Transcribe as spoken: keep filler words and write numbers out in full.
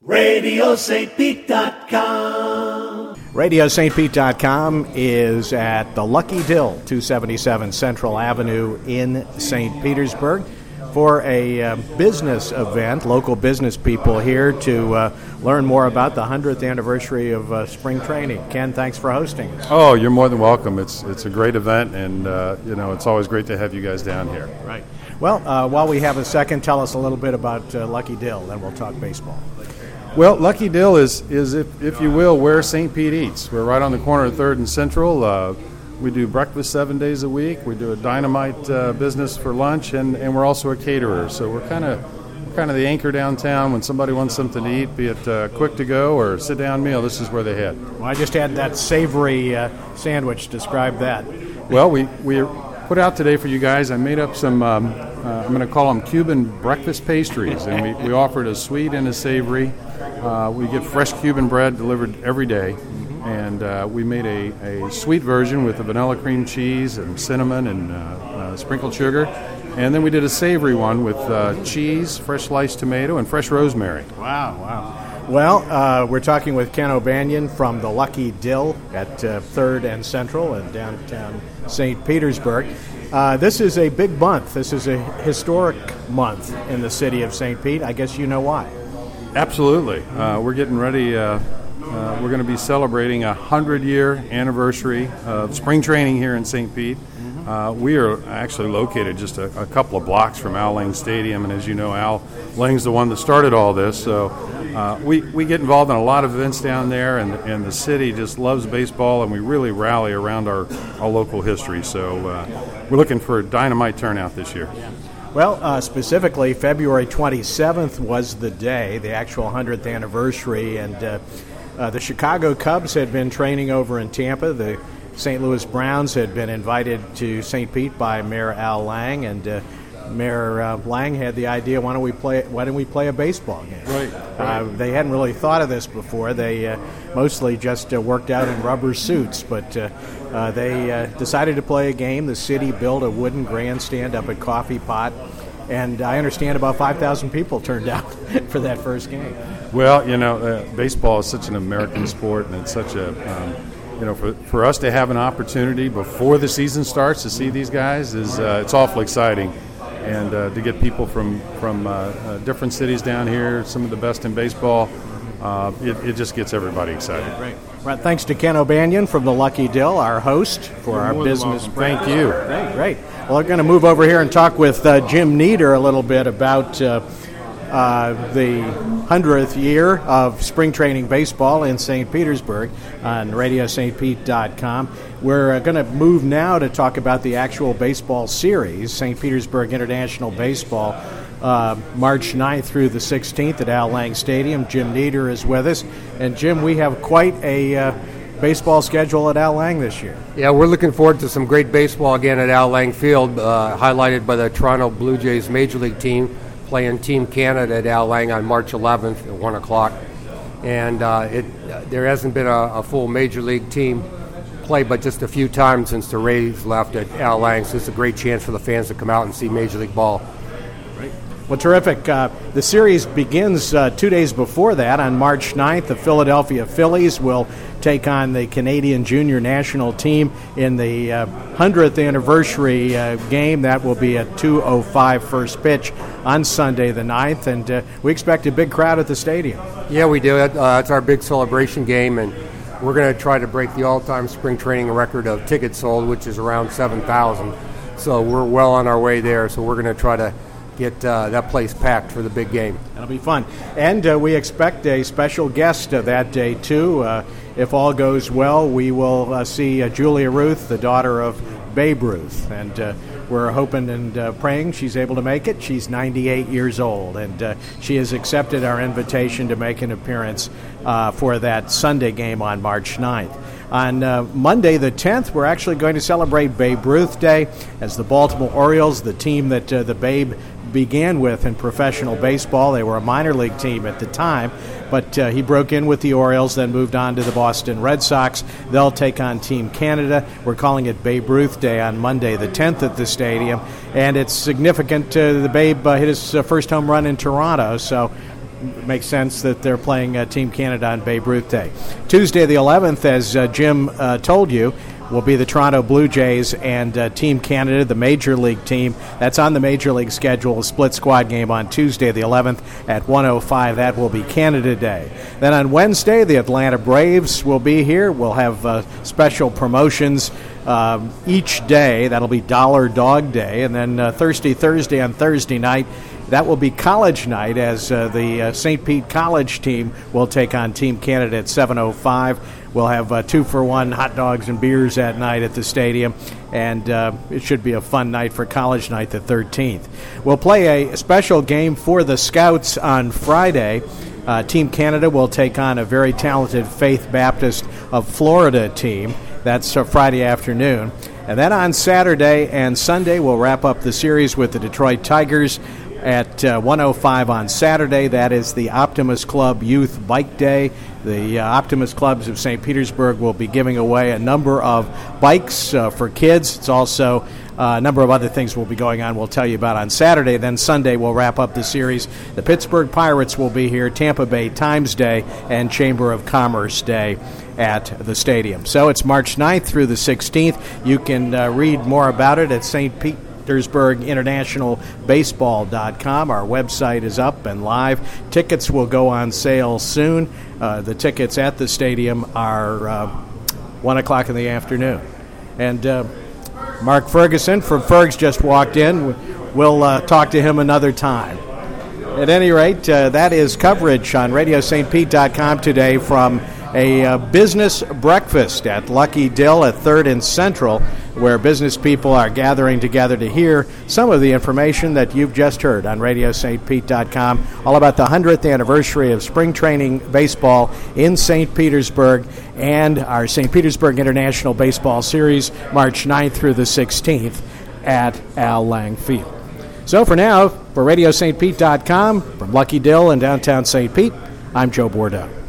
radio st pete dot com. radio st pete dot com is at the Lucky Dill, two seventy-seven Central Avenue in Saint Petersburg, for a uh, business event. Local business people here to uh, learn more about the one hundredth anniversary of uh, spring training. Ken, thanks for hosting us. Oh, you're more than welcome. It's it's a great event, and uh, you know it's always great to have you guys down here. Right. Well, uh, while we have a second, tell us a little bit about uh, Lucky Dill, then we'll talk baseball. Well, Lucky Dill is, is if, if you will, where Saint Pete eats. We're right on the corner of third and Central. Uh, we do breakfast seven days a week. We do a dynamite uh, business for lunch, and, and we're also a caterer. So we're kind of kind of the anchor downtown. When somebody wants something to eat, be it uh, quick to go or sit down meal, this is where they head. Well, I just had that savory uh, sandwich. Describe that. Well, we we put out today for you guys. I made up some. Um, uh, I'm going to call them Cuban breakfast pastries, and we, we offered a sweet and a savory. Uh, we get fresh Cuban bread delivered every day, and uh, we made a, a sweet version with the vanilla cream cheese and cinnamon and uh, uh, sprinkled sugar, and then we did a savory one with uh, cheese, fresh sliced tomato, and fresh rosemary. Wow, wow. Well, uh, we're talking with Ken O'Banion from the Lucky Dill at uh, third and Central in downtown Saint Petersburg. Uh, this is a big month. This is a historic month in the city of Saint Pete. I guess you know why. Absolutely. Uh, we're getting ready. Uh, uh, we're going to be celebrating a hundred-year anniversary of spring training here in Saint Pete. Uh, we are actually located just a, a couple of blocks from Al Lang Stadium, and as you know, Al Lang's the one that started all this. So uh, we, we get involved in a lot of events down there, and, and the city just loves baseball, and we really rally around our, our local history. So uh, we're looking for a dynamite turnout this year. Well, uh, specifically, February twenty-seventh was the day, the actual one hundredth anniversary, and uh, uh, the Chicago Cubs had been training over in Tampa. The Saint Louis Browns had been invited to Saint Pete by Mayor Al Lang, and uh, Mayor uh, Lang had the idea, why don't we play why don't we play a baseball game? Right. Uh, they hadn't really thought of this before. They uh, mostly just uh, worked out in rubber suits, but uh, uh, they uh, decided to play a game. The city built a wooden grandstand up at Coffee Pot, and I understand about five thousand people turned out for that first game. Well, you know, uh, baseball is such an American sport, and it's such a, um, you know, for, for us to have an opportunity before the season starts to see these guys is uh, it's awfully exciting. And uh, to get people from, from uh, uh, different cities down here, some of the best in baseball, uh, it, it just gets everybody excited. Great. Right. Thanks to Ken O'Banion from the Lucky Dill, our host for You're our more than business. welcome. Thank you. Great, great. Well, we're going to move over here and talk with uh, Jim Nieder a little bit about uh, uh, the hundredth year of spring training baseball in Saint Petersburg on radio st pete dot com. We're uh, going to move now to talk about the actual baseball series, Saint Petersburg International Baseball, uh, March ninth through the sixteenth at Al Lang Stadium. Jim Nieder is with us. And, Jim, we have quite a uh, baseball schedule at Al Lang this year. Yeah, we're looking forward to some great baseball again at Al Lang Field, uh, highlighted by the Toronto Blue Jays Major League team playing Team Canada at Al Lang on March eleventh at one o'clock. And uh, it uh, there hasn't been a, a full Major League team play but just a few times since the Rays left at Al Lang, so it's a great chance for the fans to come out and see Major League ball. Well, terrific. Uh, the series begins uh, two days before that. On March ninth, the Philadelphia Phillies will take on the Canadian Junior National Team in the uh, hundredth anniversary uh, game. That will be at two oh five first pitch on Sunday the ninth, and uh, we expect a big crowd at the stadium. Yeah, we do. Uh, it's our big celebration game, and we're going to try to break the all-time spring training record of tickets sold, which is around seven thousand. So we're well on our way there, so we're going to try to get uh, that place packed for the big game. That'll be fun. And uh, we expect a special guest uh, that day, too. Uh, if all goes well, we will uh, see uh, Julia Ruth, the daughter of Babe Ruth. And uh, we're hoping and uh, praying she's able to make it. She's ninety-eight years old, and uh, she has accepted our invitation to make an appearance uh, for that Sunday game on March ninth. On uh, Monday the tenth, we're actually going to celebrate Babe Ruth Day as the Baltimore Orioles, the team that uh, the Babe began with in professional baseball. They were a minor league team at the time, but uh, he broke in with the Orioles, then moved on to the Boston Red Sox. They'll take on Team Canada. We're calling it Babe Ruth Day on Monday the tenth at the stadium, and it's significant. Uh, the Babe uh, hit his uh, first home run in Toronto, so makes sense that they're playing uh, Team Canada on Babe Ruth Day. Tuesday the eleventh, as uh, Jim uh, told you, will be the Toronto Blue Jays and uh, Team Canada, the Major League team. That's on the Major League schedule, a split squad game on Tuesday the eleventh at one oh five. That will be Canada Day. Then on Wednesday, the Atlanta Braves will be here. We'll have uh, special promotions um, each day. That'll be Dollar Dog Day. And then uh, Thursday, Thursday on Thursday night, that will be college night, as uh, the uh, Saint Pete College team will take on Team Canada at seven oh five. We'll have uh, two-for-one hot dogs and beers that night at the stadium, and uh, it should be a fun night for college night the thirteenth. We'll play a special game for the Scouts on Friday. Uh, Team Canada will take on a very talented Faith Baptist of Florida team. That's uh, Friday afternoon. And then on Saturday and Sunday, we'll wrap up the series with the Detroit Tigers at uh, one oh five on Saturday. That is the Optimus Club Youth Bike Day. The uh, Optimus Clubs of Saint Petersburg will be giving away a number of bikes uh, for kids. It's also uh, a number of other things will be going on we'll tell you about on Saturday. Then Sunday we'll wrap up the series. The Pittsburgh Pirates will be here, Tampa Bay Times Day, and Chamber of Commerce Day at the stadium. So it's March ninth through the sixteenth. You can uh, read more about it at Saint Pete. Petersburg International Baseball dot com. Our website is up and live. Tickets will go on sale soon. Uh, the tickets at the stadium are uh, one o'clock in the afternoon. And uh, Mark Ferguson from Fergs just walked in. We'll uh, talk to him another time. At any rate, uh, that is coverage on radio saint pete dot com today from a uh, business breakfast at Lucky Dill at third and Central, where business people are gathering together to hear some of the information that you've just heard on radio saint pete dot com, all about the hundredth anniversary of spring training baseball in Saint Petersburg and our Saint Petersburg International Baseball Series, March ninth through the sixteenth at Al Lang Field. So for now, for radio saint pete dot com, from Lucky Dill in downtown Saint Pete, I'm Joe Bordeaux.